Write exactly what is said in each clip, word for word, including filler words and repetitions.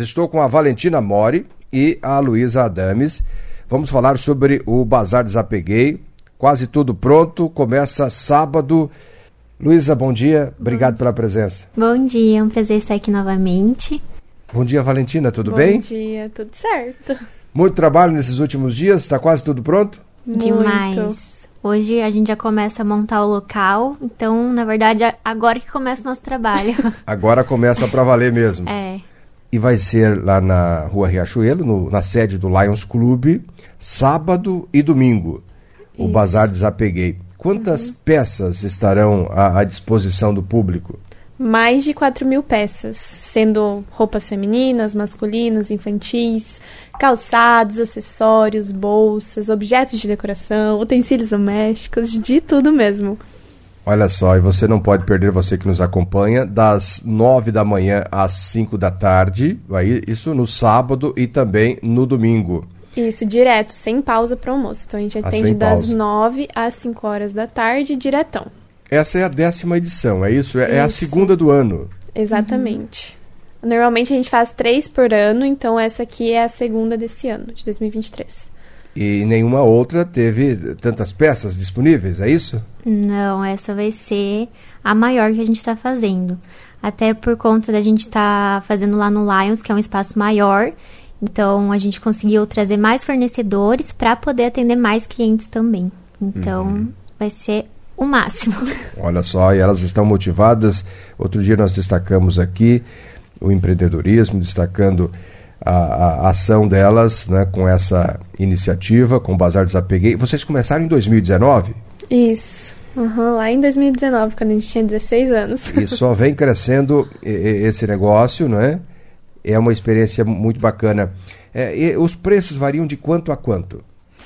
Estou com a Valentina Mori e a Luísa Adames. Vamos falar sobre o Bazar Desapeguei. Quase tudo pronto, começa sábado. Luísa, bom dia, obrigado bom pela presença. Bom dia, é um prazer estar aqui novamente. Bom dia, Valentina, tudo bom bem? Bom dia, tudo certo. Muito trabalho nesses últimos dias, está quase tudo pronto? Demais. Muito. Hoje a gente já começa a montar o local, então, na verdade, agora que começa o nosso trabalho. Agora começa pra valer mesmo. É. E vai ser lá na Rua Riachuelo, no, na sede do Lions Clube, sábado e domingo. O Isso. Bazar Desapeguei. Quantas uhum. peças estarão à, à disposição do público? Mais de quatro mil peças, sendo roupas femininas, masculinas, infantis, calçados, acessórios, bolsas, objetos de decoração, utensílios domésticos, de tudo mesmo. Olha só, e você não pode perder, você que nos acompanha, das nove da manhã às cinco da tarde, aí, isso no sábado e também no domingo. Isso, direto, sem pausa para almoço. Então a gente atende ah, das nove às cinco horas da tarde, diretão. Essa é a décima edição, é isso? É, isso. É a segunda do ano. Exatamente. Uhum. Normalmente a gente faz três por ano, então essa aqui é a segunda desse ano, de dois mil e vinte e três. E nenhuma outra teve tantas peças disponíveis, é isso? Não, essa vai ser a maior que a gente está fazendo. Até por conta da gente estar tá fazendo lá no Lions, que é um espaço maior. Então, a gente conseguiu trazer mais fornecedores para poder atender mais clientes também. Então, uhum. vai ser o máximo. Olha só, e elas estão motivadas. Outro dia nós destacamos aqui o empreendedorismo, destacando a, a ação delas, né, com essa iniciativa, com o Bazar Desapeguei. Vocês começaram em dois mil e dezenove? Isso, uhum, lá em dois mil e dezenove, quando a gente tinha dezesseis anos. E só vem crescendo esse negócio, não é? É uma experiência muito bacana. É, e os preços variam de quanto a quanto?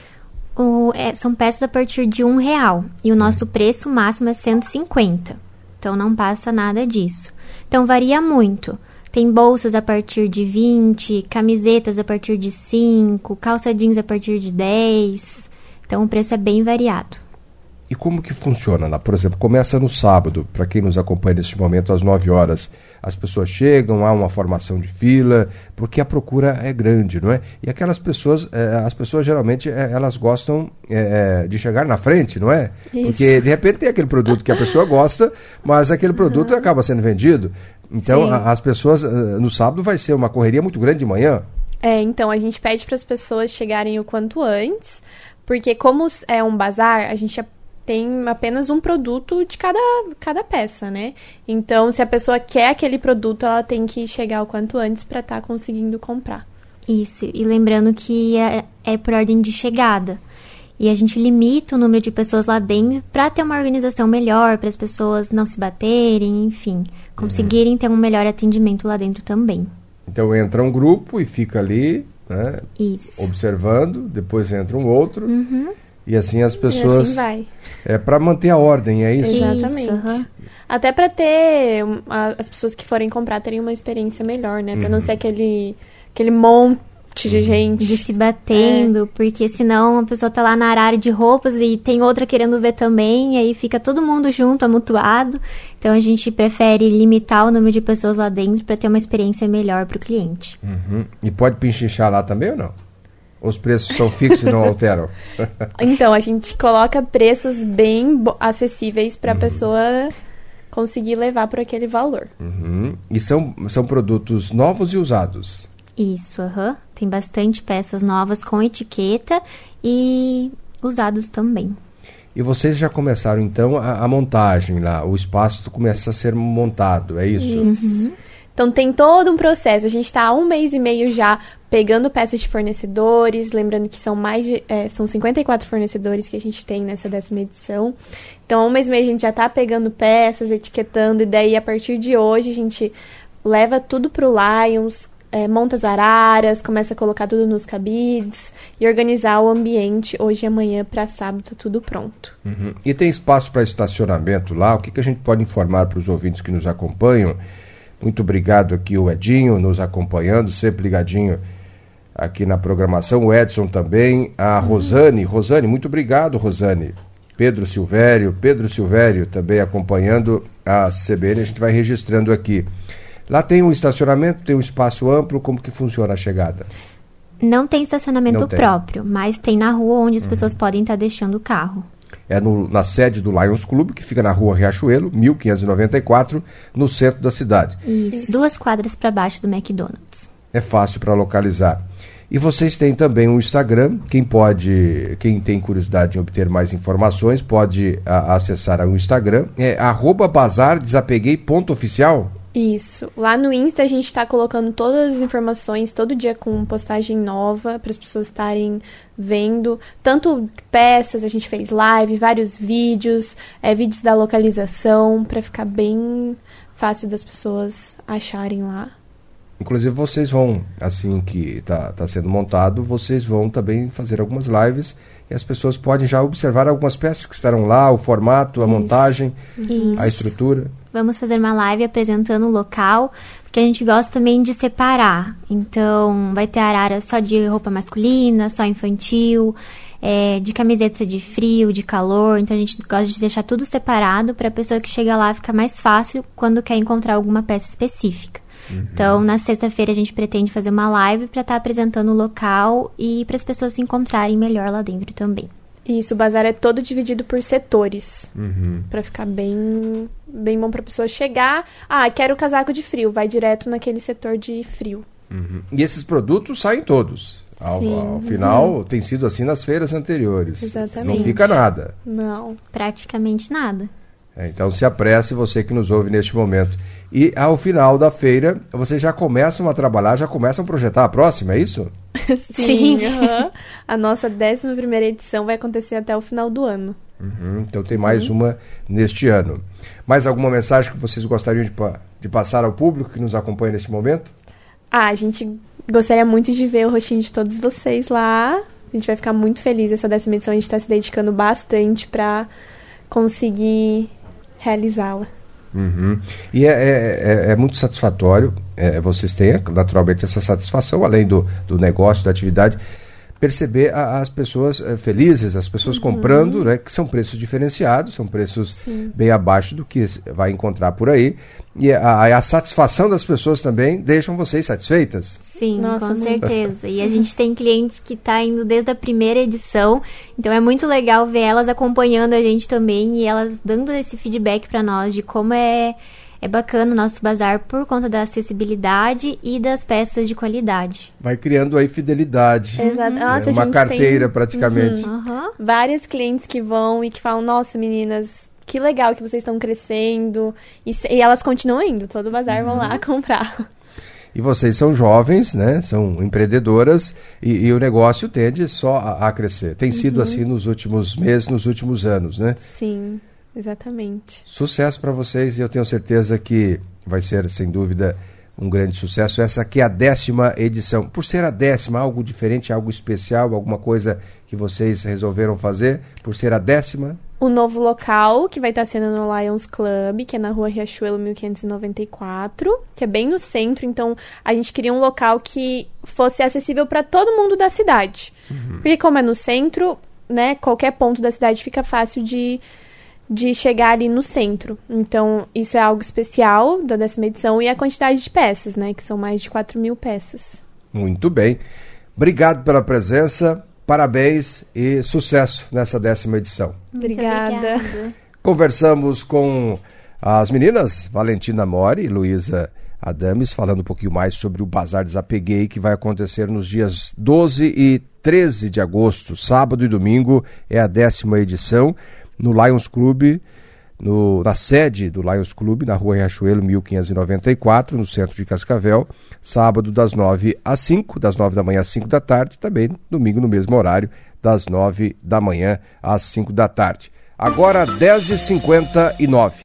O, é, são peças a partir de um real. E o nosso preço máximo é cento e cinquenta. Então não passa nada disso. Então varia muito. Tem bolsas a partir de vinte, camisetas a partir de cinco, calça jeans a partir de dez. Então o preço é bem variado. E como que funciona lá? Por exemplo, começa no sábado, para quem nos acompanha neste momento, às nove horas. As pessoas chegam, há uma formação de fila, porque a procura é grande, não é? E aquelas pessoas, eh, as pessoas geralmente, eh, elas gostam eh, de chegar na frente, não é? Isso. Porque de repente tem aquele produto que a pessoa gosta, mas aquele produto uhum. acaba sendo vendido. Então a, as pessoas, uh, no sábado vai ser uma correria muito grande de manhã. É, então a gente pede para as pessoas chegarem o quanto antes, porque como é um bazar, a gente tem apenas um produto de cada, cada peça, né? Então, se a pessoa quer aquele produto, ela tem que chegar o quanto antes para estar tá conseguindo comprar. Isso, e lembrando que é, é por ordem de chegada. E a gente limita o número de pessoas lá dentro para ter uma organização melhor, para as pessoas não se baterem, enfim, conseguirem uhum. ter um melhor atendimento lá dentro também. Então entra um grupo e fica ali, né? Isso. Observando, depois entra um outro. Uhum. E assim as pessoas... E assim vai. É para manter a ordem, é isso? Exatamente. Isso, uhum. Até para ter... Um, a, as pessoas que forem comprar terem uma experiência melhor, né? Para uhum. não ser aquele, aquele monte de uhum. gente. De se batendo, é. porque senão a pessoa tá lá na área de roupas e tem outra querendo ver também, e aí fica todo mundo junto, amontoado. Então a gente prefere limitar o número de pessoas lá dentro para ter uma experiência melhor para o cliente. Uhum. E pode pinchinchar lá também ou não? Os preços são fixos e não alteram? Então, a gente coloca preços bem acessíveis para a uhum. pessoa conseguir levar por aquele valor. Uhum. E são, são produtos novos e usados? Isso, uhum. Tem bastante peças novas com etiqueta e usados também. E vocês já começaram, então, a, a montagem lá, o espaço começa a ser montado, é isso? Isso. Uhum. Então, tem todo um processo. A gente está há um mês e meio já pegando peças de fornecedores. Lembrando que são mais de, é, são cinquenta e quatro fornecedores que a gente tem nessa décima edição. Então, há um mês e meio a gente já está pegando peças, etiquetando. E daí, a partir de hoje, a gente leva tudo para o Lions, é, monta as araras, começa a colocar tudo nos cabides e organizar o ambiente hoje e amanhã para sábado, tá tudo pronto. Uhum. E tem espaço para estacionamento lá? O que, que a gente pode informar para os ouvintes que nos acompanham? Muito obrigado aqui o Edinho nos acompanhando, sempre ligadinho aqui na programação, o Edson também, a uhum. Rosane, Rosane, muito obrigado, Rosane. Pedro Silvério, Pedro Silvério também acompanhando a C B N, a gente vai registrando aqui. Lá tem um estacionamento, tem um espaço amplo, como que funciona a chegada? Não tem estacionamento Não tem. próprio, mas tem na rua onde as uhum. pessoas podem estar deixando o carro. É no, na sede do Lions Club, que fica na rua Riachuelo, mil quinhentos e noventa e quatro, no centro da cidade. Isso, Isso. duas quadras para baixo do McDonald's. É fácil para localizar. E vocês têm também um Instagram, quem pode, quem tem curiosidade em obter mais informações, pode a, acessar o Instagram, é arroba bazar desapeguei ponto oficial. Isso. Lá no Insta a gente está colocando todas as informações, todo dia com postagem nova, para as pessoas estarem vendo. Tanto peças, a gente fez live, vários vídeos, é, vídeos da localização, para ficar bem fácil das pessoas acharem lá. Inclusive vocês vão, assim que está tá sendo montado, vocês vão também fazer algumas lives e as pessoas podem já observar algumas peças que estarão lá, o formato, a Isso. montagem, Isso. a estrutura. Vamos fazer uma live apresentando o local, porque a gente gosta também de separar. Então, vai ter arara só de roupa masculina, só infantil, é, de camiseta de frio, de calor. Então, a gente gosta de deixar tudo separado para a pessoa que chega lá ficar mais fácil quando quer encontrar alguma peça específica. Uhum. Então, na sexta-feira a gente pretende fazer uma live para estar tá apresentando o local e para as pessoas se encontrarem melhor lá dentro também. Isso, o bazar é todo dividido por setores, uhum. para ficar bem, bem bom para a pessoa chegar. Ah, quero casaco de frio, vai direto naquele setor de frio. Uhum. E esses produtos saem todos. Ao, ao final, uhum. tem sido assim nas feiras anteriores. Exatamente. Não fica nada. Não. Praticamente nada. É, então se apresse, você que nos ouve neste momento. E ao final da feira, vocês já começam a trabalhar, já começam a projetar a próxima, é isso? Sim. Uhum. A nossa décima primeira edição vai acontecer até o final do ano. Uhum. Então tem mais uhum. uma neste ano. Mais alguma mensagem que vocês gostariam de, de passar ao público que nos acompanha neste momento? Ah, a gente gostaria muito de ver o rostinho de todos vocês lá. A gente vai ficar muito feliz. Essa décima edição a gente está se dedicando bastante para conseguir realizá-la. Uhum. E é, é, é muito satisfatório, é, vocês têm naturalmente essa satisfação, além do, do negócio, da atividade, perceber a, as pessoas é, felizes, as pessoas uhum. comprando, né, que são preços diferenciados, são preços Sim. bem abaixo do que vai encontrar por aí, e a, a satisfação das pessoas também deixam vocês satisfeitas? Sim, Nossa, com certeza. E a gente tem clientes que estão tá indo desde a primeira edição, então é muito legal ver elas acompanhando a gente também e elas dando esse feedback para nós de como é, é bacana o nosso bazar por conta da acessibilidade e das peças de qualidade. Vai criando aí fidelidade. Exato. Nossa, é uma a gente carteira tem... praticamente. Uhum. Uhum. Vários clientes que vão e que falam, nossa meninas, que legal que vocês estão crescendo. E, e elas continuam indo, todo bazar uhum. vão lá comprar. E vocês são jovens, né? São empreendedoras e, e o negócio tende só a, a crescer. Tem sido uhum. assim nos últimos meses, nos últimos anos, né? Sim, exatamente. Sucesso para vocês e eu tenho certeza que vai ser, sem dúvida, um grande sucesso. Essa aqui é a décima edição. Por ser a décima, algo diferente, algo especial, alguma coisa que vocês resolveram fazer? Por ser a décima? O novo local, que vai estar sendo no Lions Club, que é na rua Riachuelo mil quinhentos e noventa e quatro, que é bem no centro. Então, a gente queria um local que fosse acessível para todo mundo da cidade. Uhum. Porque como é no centro, né, qualquer ponto da cidade fica fácil de, de chegar ali no centro. Então, isso é algo especial da décima edição. E a quantidade de peças, né, que são mais de quatro mil peças. Muito bem. Obrigado pela presença. Parabéns e sucesso nessa décima edição. Obrigada. obrigada. Conversamos com as meninas Valentina Mori e Luísa Adames, falando um pouquinho mais sobre o Bazar Desapeguei, que vai acontecer nos dias doze e treze de agosto, sábado e domingo, é a décima edição, no Lions Club, no, na sede do Lions Club, na rua Riachuelo mil quinhentos e noventa e quatro, no centro de Cascavel, sábado das nove às cinco, das nove da manhã às cinco da tarde, também domingo no mesmo horário, das nove da manhã às cinco da tarde. Agora dez e cinquenta e nove.